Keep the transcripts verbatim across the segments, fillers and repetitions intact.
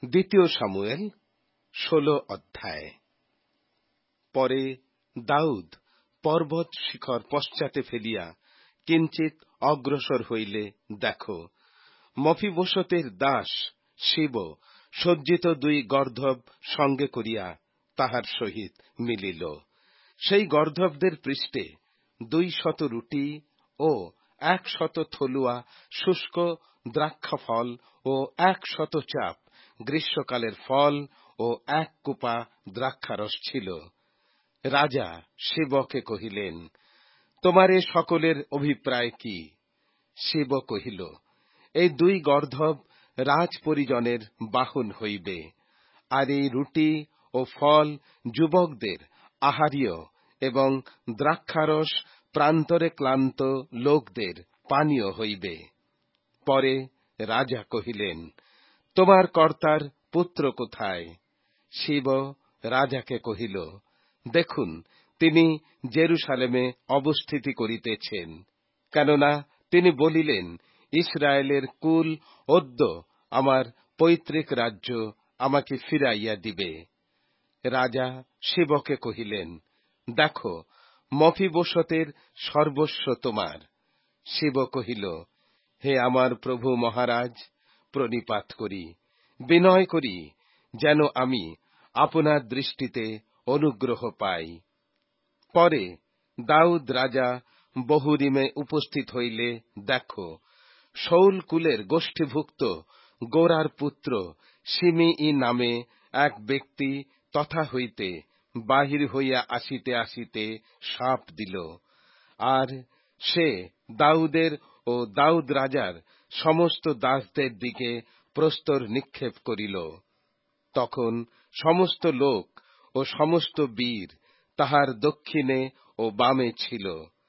দ্বিতীয় শামুয়েল ষোলো অধ্যায়। পরে দাউদ পর্বত শিখর পশ্চাতে ফেলিয়া কিঞ্চিত অগ্রসর হইলে, দেখো, মফিবোশতের দাস শিব সজ্জিত দুই গর্ধব সঙ্গে করিয়া তাহার সহিত মিলিল। সেই গর্ধবদের পৃষ্ঠে দুই শত রুটি ও এক শত থলুয়া শুষ্ক দ্রাক্ষাফল ও এক শত চাপ গ্রীষ্মকালের ফল ও এক কুপা দ্রাক্ষারস ছিল। রাজা শিবকে কহিলেন, তোমার এ সকলের অভিপ্রায় কি? শিব কহিল, এই দুই গর্ধব রাজ পরিজনের বাহন হইবে, আর এই রুটি ও ফল যুবকদের আহার্য, এবং দ্রাক্ষারস প্রান্তরে ক্লান্ত লোকদের পানীয় হইবে। পরে রাজা কহিলেন, তোমার কর্তার পুত্র কোথায়? শিব রাজাকে কহিল, দেখুন, তিনি জেরুসালেমে অবস্থিতি করিতেছেন, কেননা তিনি বলিলেন, ইসরায়েলের কুল অদ্য আমার পৈতৃক রাজ্য আমাকে ফিরাইয়া দিবে। রাজা শিবকে কহিলেন, দেখো, মফিবোশতের সর্বস্ব তোমার। শিব কহিল, হে আমার প্রভু মহারাজ, প্রণিপাত করি, বিনয় করি, যেন আমি আপনার দৃষ্টিতে অনুগ্রহ পাই। পরে দাউদ রাজা বহুরিমে উপস্থিত হইলে, দেখো, শৌল কুলের গোষ্ঠীভুক্ত গোরার পুত্র শিমিই নামে এক ব্যক্তি তথা হইতে বাহির হইয়া আসিতে আসিতে সাপ দিল, আর সে দাউদের ও দাউদ রাজার সমস্ত দাসদের দিকে প্রস্তর নিক্ষেপ করিল। তখন সমস্ত লোক ও সমস্ত বীর তাহার দক্ষিণে ও বামে ছিল।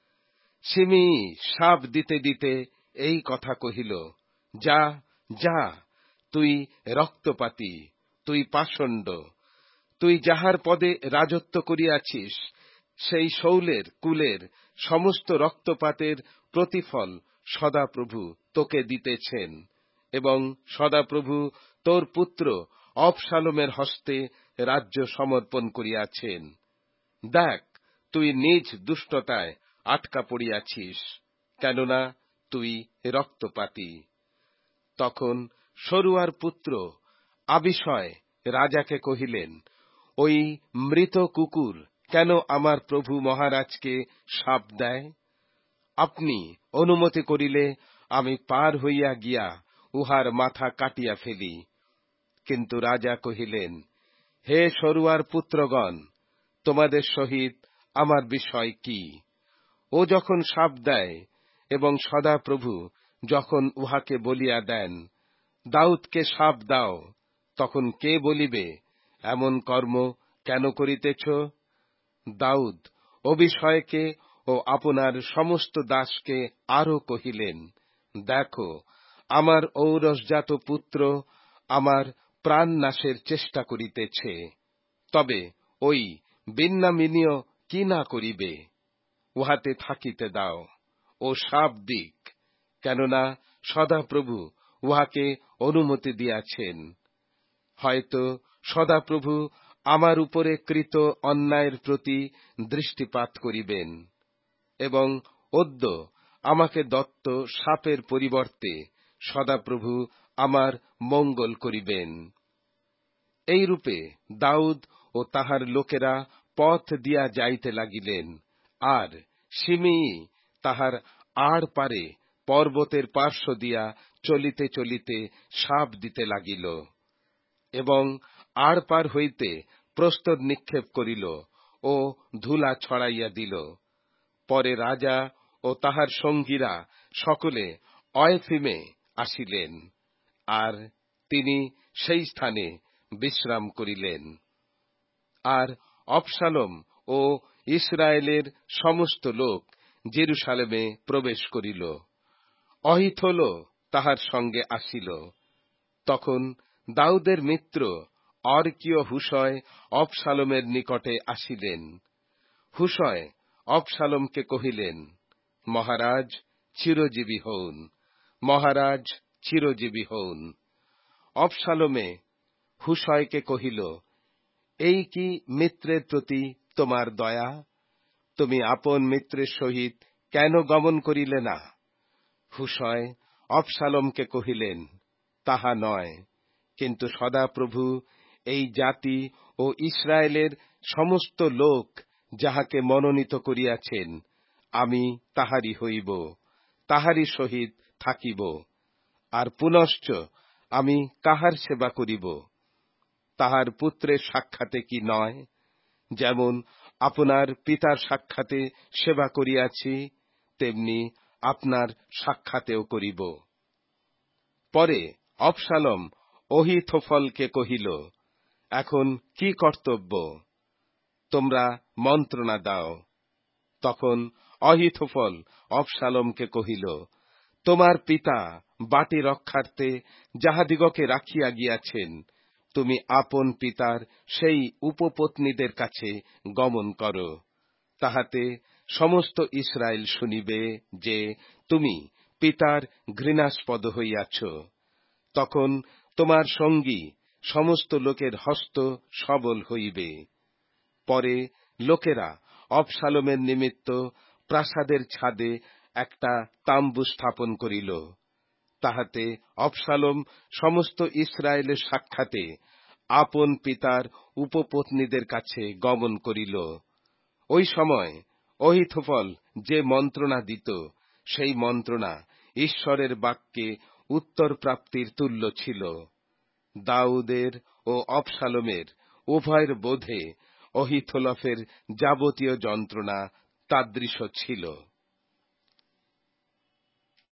শিমিই সাপ দিতে দিতে এই কথা কহিল, যা যা, তুই রক্তপাতী, তুই পাষণ্ড, তুই যাহার পদে রাজত্ব করিয়াছিস, সেই শৌলের কুলের সমস্ত রক্তপাতের প্রতিফল সদাপ্রভু তোকে দিতেছেন, এবং সদাপ্রভু তোর পুত্র অবশালোমের হস্তে রাজ্য সমর্পণ করিয়াছেন। দেখ, তুই নিজ দুষ্টতায় আটকা পড়িয়াছিস, কেননা তুই রক্তপাতী। তখন সরুয়ার পুত্র আবিশয় রাজাকে কহিলেন, ওই মৃত কুকুর কেন আমার প্রভু মহারাজকে শাপ দেয়? আপনি অনুমতি করিলে আমি পার হইয়া গিয়া উহার মাথা কাটিয়া ফেলি। কিন্তু রাজা কহিলেন, হে সরুয়ার পুত্রগণ, তোমাদের সহিত আমার বিষয় কি? ও যখন শাপ দেয়, এবং সদাপ্রভু যখন উহাকে বলিয়া দেন, দাউদকে শাপ দাও, তখন কে বলিবে, এমন কর্ম কেন করিতেছ? দাউদ অবিশয়কে ও আপনার সমস্ত দাসকে আরো কহিলেন, দেখো, আমার ঔরসজাত পুত্র আমার প্রাণ নাশের চেষ্টা করিতেছে, তবে ওই বিন্যামীনীয় কি না করিবে? উহাতে থাকিতে দাও, ও শাপ দিক, কেননা সদাপ্রভু উহাকে অনুমতি দিয়াছেন। হয়তো সদাপ্রভু আমার উপরে কৃত অন্যায়ের প্রতি দৃষ্টিপাত করিবেন, এবং অদ্য আমাকে দত্ত শাপের পরিবর্তে সদাপ্রভু আমার মঙ্গল করিবেন। এইরূপে দাউদ ও তাহার লোকেরা পথ দিয়া যাইতে লাগিলেন, আর শিমিই তাহার আড় পারে পর্বতের পার্শ্ব দিয়া চলিতে চলিতে শাপ দিতে লাগিল, এবং আড় পার হইতে প্রস্তর নিক্ষেপ করিল ও ধুলা ছড়াইয়া দিল। পরে রাজা ও তাহার সঙ্গীরা সকলে অয়ফিমে আসিলেন, আর তিনি সেই স্থানে বিশ্রাম করিলেন। আর অবশালোম ও ইসরায়েলের সমস্ত লোক জেরুসালেমে প্রবেশ করিল। অহিথোলও তাহার সঙ্গে আসিল। তখন দাউদের মিত্র অরকীয় হুশয় অবশালোমের নিকটে আসিলেন। হুশয় অবশালোমকে কহিলেন, মহারাজ চিরজীবী হউন, মহারাজ চিরজীবী হউন। অবশালোমে হুশয়কে কহিল, এই কি মিত্রের প্রতি তোমার দয়া? তুমি আপন মিত্রের সহিত কেন গমন করিলে না? হুশয় অবশালোমকে কহিলেন, তাহা নয়, কিন্তু সদাপ্রভু এই জাতি ও ইসরায়েলের সমস্ত লোক যাহাকে মনোনীত করিয়াছেন, আমি তাহারই হইব, তাহারই সহিত থাকিব। আর পুনশ্চ আমি কাহার সেবা করিব? তাহার পুত্রের সাক্ষাতে কি নয়? যেমন আপনার পিতার সাক্ষাতে সেবা করিয়াছি, তেমনি আপনার সাক্ষাতেও করিব। পরে অবশালোম অহিথোফলকে কহিল, এখন কি কর্তব্য? তোমরা মন্ত্রণা দাও। তখন অহিথোফল অবশালোমকে কহিল, তোমার পিতা বাটি রক্ষার্থে যাহাদিগকে রাখিয়া গিয়াছেন, তুমি আপন পিতার সেই উপপত্নীদের কাছে গমন কর। তাহাতে সমস্ত ইসরায়েল শুনিবে যে তুমি পিতার ঘৃণাস্পদ হইয়াছ। তখন তোমার সঙ্গী সমস্ত লোকের হস্ত সবল হইবে। পরে লোকেরা অবশালোমের নিমিত্ত প্রাসাদের ছাদে একটা তাম্বু স্থাপন করিল। তাহাতে অবশালোম সমস্ত ইসরায়েলের সাক্ষাতে আপন পিতার উপপত্নীদের কাছে গমন করিল। ওই সময় অহিথোফল যে মন্ত্রণা দিত, সেই মন্ত্রণা ঈশ্বরের বাক্যে উত্তর প্রাপ্তির তুল্য ছিল। দাউদের ও অবশালোমের উভয়ের বোধে অহিথোফলের যাবতীয় যন্ত্রণা তাদৃশ ছিল।